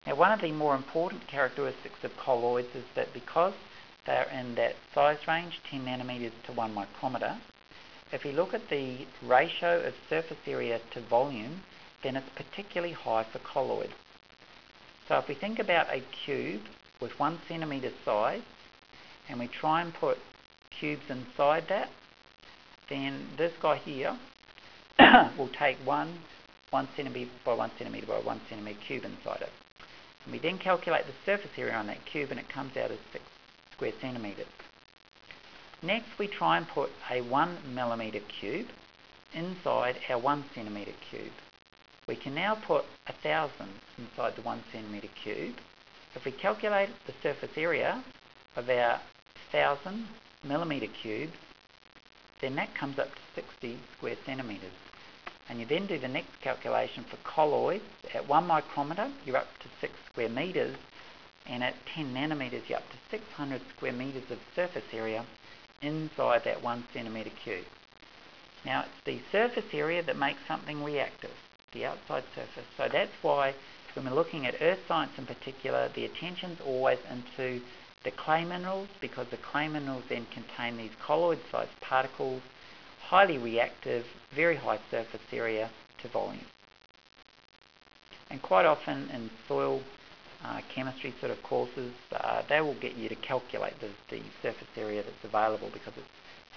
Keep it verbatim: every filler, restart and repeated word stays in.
Now, one of the more important characteristics of colloids is that because they're in that size range, ten nanometers to one micrometer, if you look at the ratio of surface area to volume, then it's particularly high for colloids. So if we think about a cube with one centimeter size, and we try and put cubes inside that, then this guy here will take one one centimeter by one centimeter by one centimeter cube inside it. And we then calculate the surface area on that cube, and it comes out as six square centimeters. Next, we try and put a one millimeter cube inside our one centimeter cube. We can now put a thousand inside the one centimeter cube. If we calculate the surface area of our thousand millimeter cubes, then that comes up to sixty square centimeters. And you then do the next calculation for colloids. At one micrometer, you're up to six square meters, and at ten nanometers, you're up to six hundred square meters of surface area inside that one centimeter cube. Now, it's the surface area that makes something reactive, the outside surface. So that's why when we're looking at earth science in particular, the attention's always into the clay minerals, because the clay minerals then contain these colloid-sized particles, highly reactive, very high surface area to volume. And quite often in soil uh, chemistry sort of courses, uh, they will get you to calculate the, the surface area that's available, because it's